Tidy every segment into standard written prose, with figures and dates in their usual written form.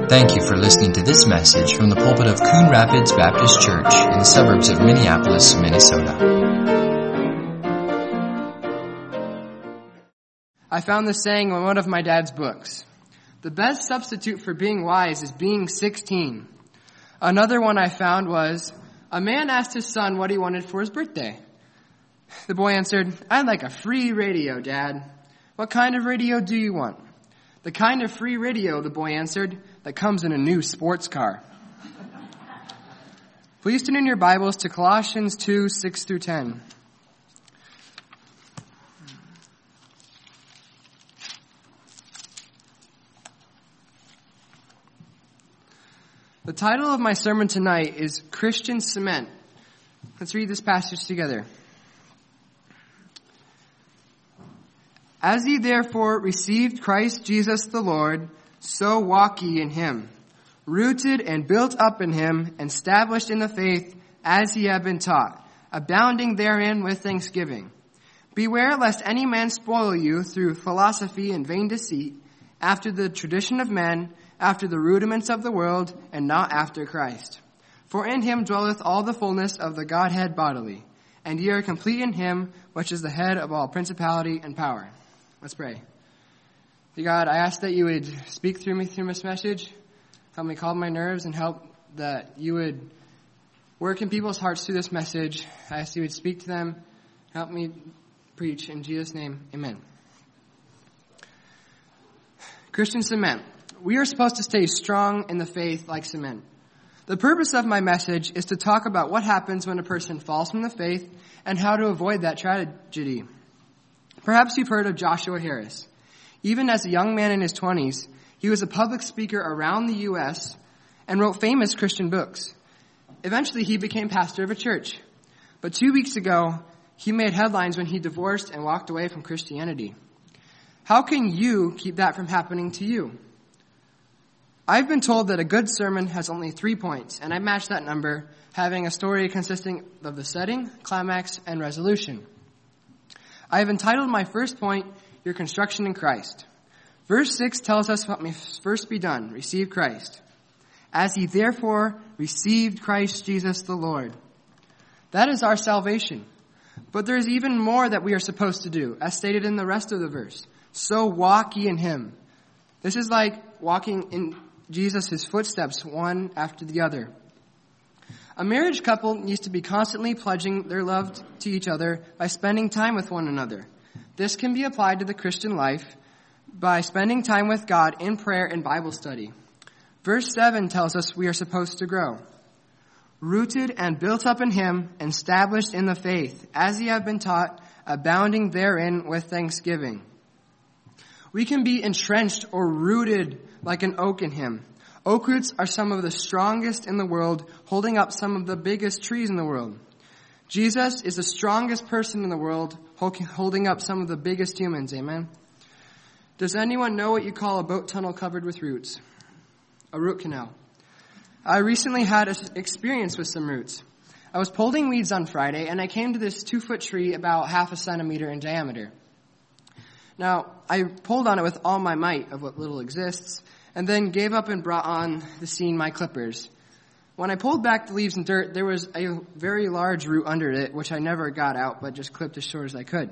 Thank you for listening to this message from the pulpit of Coon Rapids Baptist Church in the suburbs of Minneapolis, Minnesota. I found this saying in one of my dad's books. The best substitute for being wise is being 16. Another one I found was, a man asked his son what he wanted for his birthday. The boy answered, I'd like a free radio, Dad. What kind of radio do you want? The kind of free radio, the boy answered, that comes in a new sports car. Please turn in your Bibles to Colossians 2, 6 through 10. The title of my sermon tonight is Christian Cement. Let's read this passage together. As ye therefore received Christ Jesus the Lord, so walk ye in him, rooted and built up in him, and established in the faith as ye have been taught, abounding therein with thanksgiving. Beware lest any man spoil you through philosophy and vain deceit, after the tradition of men, after the rudiments of the world, and not after Christ. For in him dwelleth all the fullness of the Godhead bodily, and ye are complete in him, which is the head of all principality and power. Let's pray. Dear God, I ask that you would speak through me through this message, help me calm my nerves, and help that you would work in people's hearts through this message. I ask you would speak to them, help me preach. In Jesus' name, amen. Christian cement. We are supposed to stay strong in the faith like cement. The purpose of my message is to talk about what happens when a person falls from the faith and how to avoid that tragedy. Perhaps you've heard of Joshua Harris. Even as a young man in his 20s, he was a public speaker around the U.S. and wrote famous Christian books. Eventually, he became pastor of a church. But 2 weeks ago, he made headlines when he divorced and walked away from Christianity. How can you keep that from happening to you? I've been told that a good sermon has only 3 points, and I matched that number, having a story consisting of the setting, climax, and resolution. I have entitled my first point, Your Construction in Christ. Verse 6 tells us what must first be done, receive Christ. As ye therefore received Christ Jesus the Lord. That is our salvation. But there is even more that we are supposed to do, as stated in the rest of the verse. So walk ye in him. This is like walking in Jesus' footsteps, one after the other. A marriage couple needs to be constantly pledging their love to each other by spending time with one another. This can be applied to the Christian life by spending time with God in prayer and Bible study. Verse 7 tells us we are supposed to grow. Rooted and built up in him, and established in the faith, as ye have been taught, abounding therein with thanksgiving. We can be entrenched or rooted like an oak in him. Oak roots are some of the strongest in the world, holding up some of the biggest trees in the world. Jesus is the strongest person in the world, holding up some of the biggest humans. Amen. Does anyone know what you call a boat tunnel covered with roots? A root canal. I recently had an experience with some roots. I was pulling weeds on Friday, and I came to this 2-foot tree about half a centimeter in diameter. Now, I pulled on it with all my might of what little exists, and then gave up and brought on the scene my clippers. When I pulled back the leaves and dirt, there was a very large root under it, which I never got out, but just clipped as short as I could.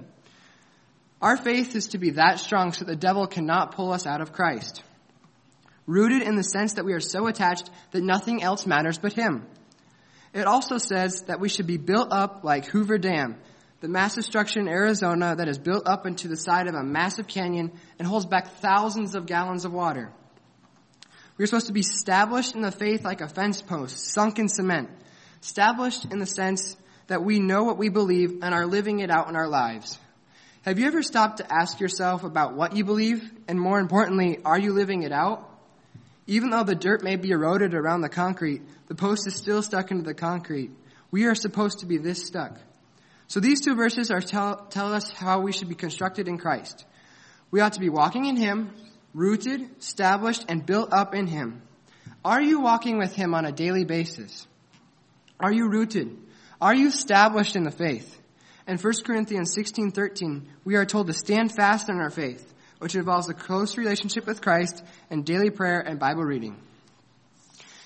Our faith is to be that strong so the devil cannot pull us out of Christ. Rooted in the sense that we are so attached that nothing else matters but him. It also says that we should be built up like Hoover Dam, the massive structure in Arizona that is built up into the side of a massive canyon and holds back thousands of gallons of water. We're supposed to be established in the faith like a fence post, sunk in cement. Established in the sense that we know what we believe and are living it out in our lives. Have you ever stopped to ask yourself about what you believe? And more importantly, are you living it out? Even though the dirt may be eroded around the concrete, the post is still stuck into the concrete. We are supposed to be this stuck. So these 2 verses are tell us how we should be constructed in Christ. We ought to be walking in him, rooted, established, and built up in him. Are you walking with him on a daily basis? Are you rooted? Are you established in the faith? In 1 Corinthians 16:13, we are told to stand fast in our faith, which involves a close relationship with Christ and daily prayer and Bible reading.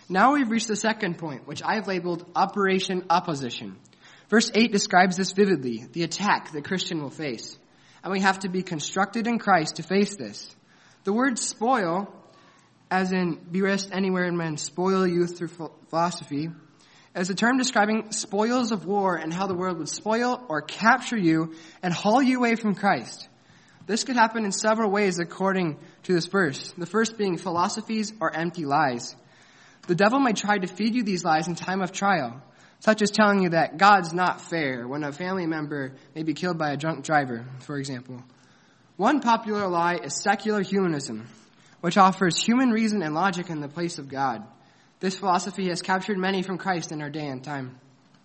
Now we've reached the second point, which I've labeled Operation Opposition. Verse 8 describes this vividly, the attack the Christian will face. And we have to be constructed in Christ to face this. The word spoil, as in be risked anywhere in men, spoil youth through philosophy, is a term describing spoils of war and how the world would spoil or capture you and haul you away from Christ. This could happen in several ways according to this verse. The first being philosophies or empty lies. The devil might try to feed you these lies in time of trial, such as telling you that God's not fair when a family member may be killed by a drunk driver, for example. One popular lie is secular humanism, which offers human reason and logic in the place of God. This philosophy has captured many from Christ in our day and time.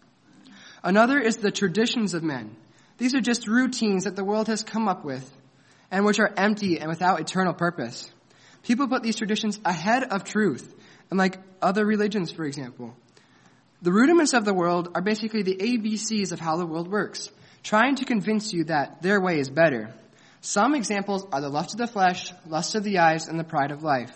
Another is the traditions of men. These are just routines that the world has come up with, and which are empty and without eternal purpose. People put these traditions ahead of truth, and like other religions, for example. The rudiments of the world are basically the ABCs of how the world works, trying to convince you that their way is better. Some examples are the lust of the flesh, lust of the eyes, and the pride of life.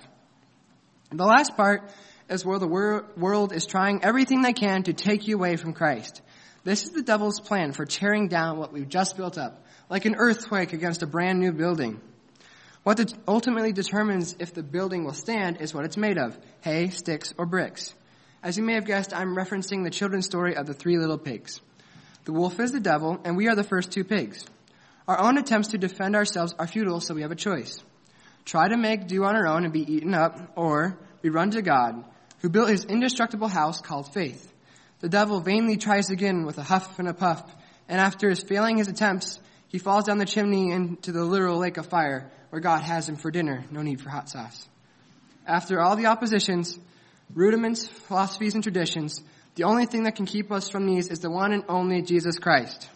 The last part is where the world is trying everything they can to take you away from Christ. This is the devil's plan for tearing down what we've just built up, like an earthquake against a brand new building. What ultimately determines if the building will stand is what it's made of, hay, sticks, or bricks. As you may have guessed, I'm referencing the children's story of the 3 little pigs. The wolf is the devil, and we are the first 2 pigs. Our own attempts to defend ourselves are futile, so we have a choice. Try to make do on our own and be eaten up, or we run to God, who built his indestructible house called faith. The devil vainly tries again with a huff and a puff, and after failing his attempts, he falls down the chimney into the literal lake of fire, where God has him for dinner, no need for hot sauce. After all the oppositions, rudiments, philosophies, and traditions, the only thing that can keep us from these is the one and only Jesus Christ.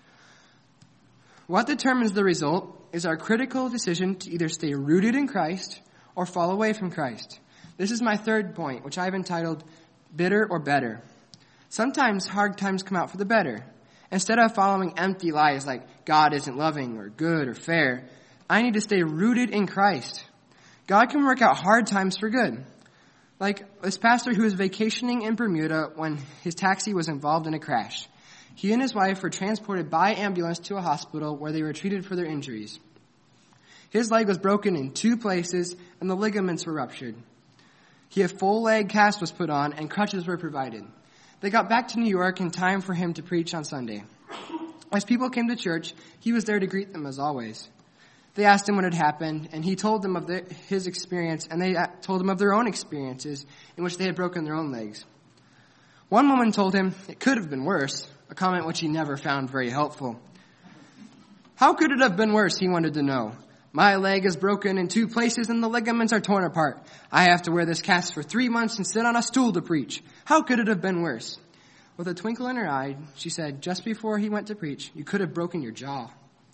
What determines the result is our critical decision to either stay rooted in Christ or fall away from Christ. This is my third point, which I've entitled Bitter or Better. Sometimes hard times come out for the better. Instead of following empty lies like God isn't loving or good or fair, I need to stay rooted in Christ. God can work out hard times for good. Like this pastor who was vacationing in Bermuda when his taxi was involved in a crash. He and his wife were transported by ambulance to a hospital where they were treated for their injuries. His leg was broken in 2 places and the ligaments were ruptured. He had full leg cast was put on and crutches were provided. They got back to New York in time for him to preach on Sunday. As people came to church, he was there to greet them as always. They asked him what had happened, and he told them of his experience, and they told him of their own experiences in which they had broken their own legs. One woman told him it could have been worse, a comment which he never found very helpful. How could it have been worse, he wanted to know. My leg is broken in 2 places and the ligaments are torn apart. I have to wear this cast for 3 months and sit on a stool to preach. How could it have been worse? With a twinkle in her eye, she said, just before he went to preach, you could have broken your jaw.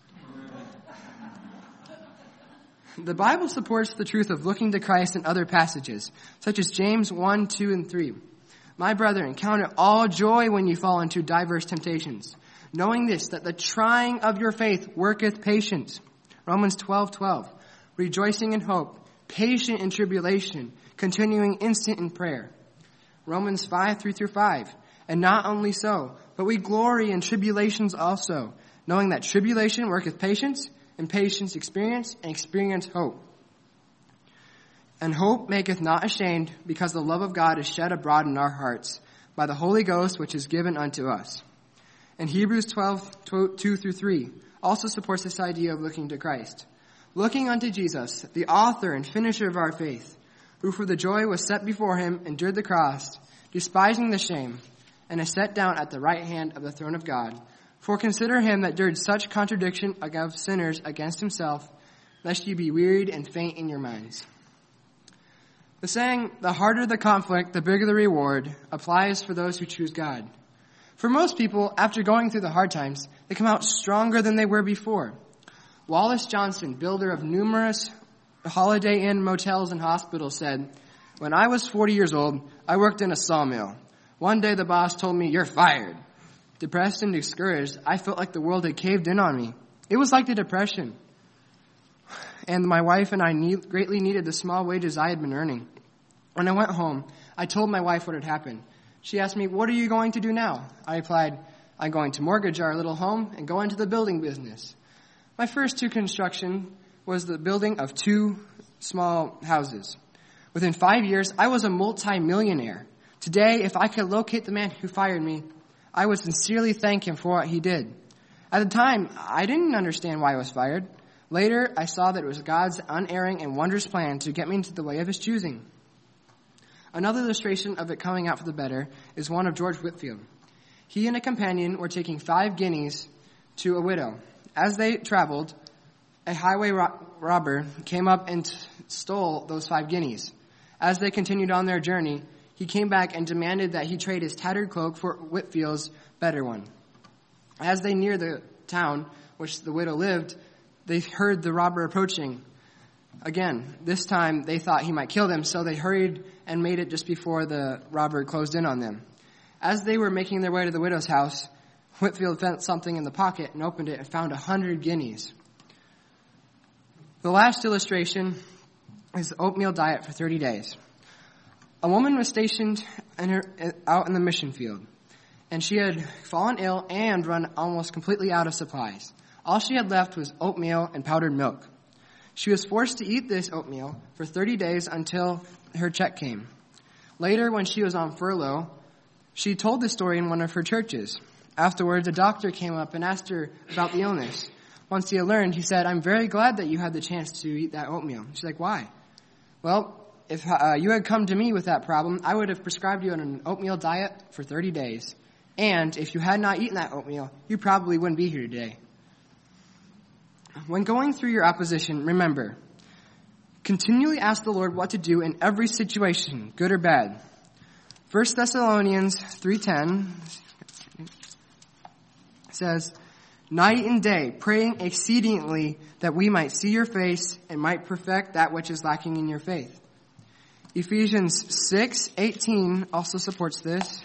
The Bible supports the truth of looking to Christ in other passages, such as James 1, 2, and 3. My brethren, count it all joy when you fall into diverse temptations, knowing this, that the trying of your faith worketh patience. Romans 12:12. Rejoicing in hope, patient in tribulation, continuing instant in prayer. Romans 5:3-5. And not only so, but we glory in tribulations also, knowing that tribulation worketh patience, and patience experience, and experience hope. And hope maketh not ashamed, because the love of God is shed abroad in our hearts, by the Holy Ghost which is given unto us. And Hebrews 12:2-3 also supports this idea of looking to Christ. Looking unto Jesus, the author and finisher of our faith, who for the joy was set before him endured the cross, despising the shame, and is set down at the right hand of the throne of God. For consider him that endured such contradiction of sinners against himself, lest ye be wearied and faint in your minds. The saying, the harder the conflict, the bigger the reward, applies for those who choose God. For most people, after going through the hard times, they come out stronger than they were before. Wallace Johnson, builder of numerous Holiday Inn motels and hospitals, said, when I was 40 years old, I worked in a sawmill. One day the boss told me, you're fired. Depressed and discouraged, I felt like the world had caved in on me. It was like the Depression. And my wife and I greatly needed the small wages I had been earning. When I went home, I told my wife what had happened. She asked me, "What are you going to do now?" I replied, "I'm going to mortgage our little home and go into the building business." My first construction was the building of 2 small houses. Within 5 years, I was a multi-millionaire. Today, if I could locate the man who fired me, I would sincerely thank him for what he did. At the time, I didn't understand why I was fired. Later, I saw that it was God's unerring and wondrous plan to get me into the way of his choosing. Another illustration of it coming out for the better is one of George Whitefield. He and a companion were taking 5 guineas to a widow. As they traveled, a highway robber came up and stole those 5 guineas. As they continued on their journey, he came back and demanded that he trade his tattered cloak for Whitefield's better one. As they neared the town which the widow lived, they heard the robber approaching. Again, this time they thought he might kill them, so they hurried and made it just before the robber closed in on them. As they were making their way to the widow's house, Whitefield found something in the pocket and opened it and found 100 guineas. The last illustration is the oatmeal diet for 30 days. A woman was stationed out in the mission field, and she had fallen ill and run almost completely out of supplies. All she had left was oatmeal and powdered milk. She was forced to eat this oatmeal for 30 days until her check came. Later, when she was on furlough, she told the story in one of her churches. Afterwards, a doctor came up and asked her about the illness. Once he had learned, he said, "I'm very glad that you had the chance to eat that oatmeal." She's like, "Why?" "Well, if you had come to me with that problem, I would have prescribed you an oatmeal diet for 30 days. And if you had not eaten that oatmeal, you probably wouldn't be here today." When going through your opposition, remember, continually ask the Lord what to do in every situation, good or bad. 1 Thessalonians 3:10 says, "Night and day, praying exceedingly that we might see your face and might perfect that which is lacking in your faith." Ephesians 6:18 also supports this.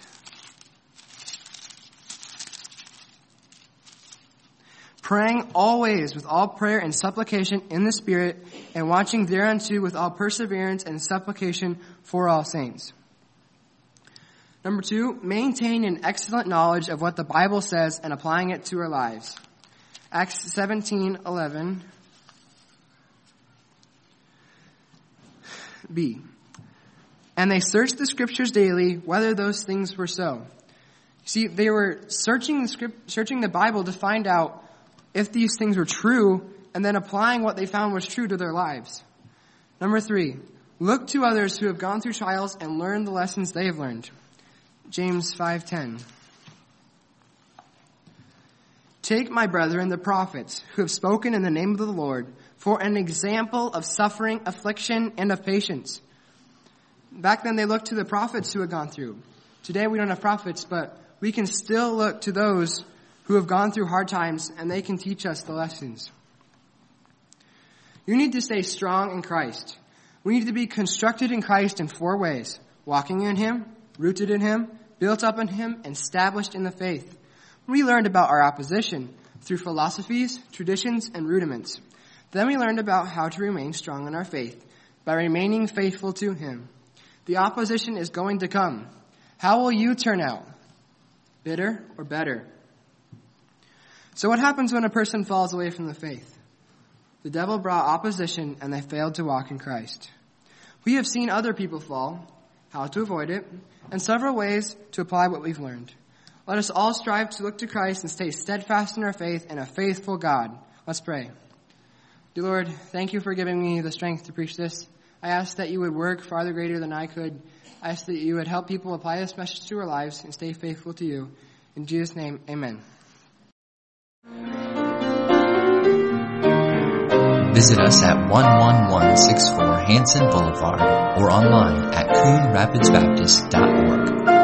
"Praying always with all prayer and supplication in the Spirit, and watching thereunto with all perseverance and supplication for all saints." Number 2, maintain an excellent knowledge of what the Bible says and applying it to our lives. Acts 17:11. B. "And they searched the scriptures daily, whether those things were so." See, they were searching the Bible to find out if these things were true, and then applying what they found was true to their lives. Number 3, look to others who have gone through trials and learn the lessons they have learned. James 5:10. "Take, my brethren, the prophets, who have spoken in the name of the Lord, for an example of suffering, affliction, and of patience." Back then they looked to the prophets who had gone through. Today we don't have prophets, but we can still look to those who have gone through hard times, and they can teach us the lessons. You need to stay strong in Christ. We need to be constructed in Christ in 4 ways: walking in Him, rooted in Him, built up in Him, and established in the faith. We learned about our opposition through philosophies, traditions, and rudiments. Then we learned about how to remain strong in our faith by remaining faithful to Him. The opposition is going to come. How will you turn out? Bitter or better? So what happens when a person falls away from the faith? The devil brought opposition, and they failed to walk in Christ. We have seen other people fall, how to avoid it, and several ways to apply what we've learned. Let us all strive to look to Christ and stay steadfast in our faith and a faithful God. Let's pray. Dear Lord, thank you for giving me the strength to preach this. I ask that you would work farther greater than I could. I ask that you would help people apply this message to our lives and stay faithful to you. In Jesus' name, amen. Visit us at 11164 Hanson Boulevard or online at CoonRapidsBaptist.org.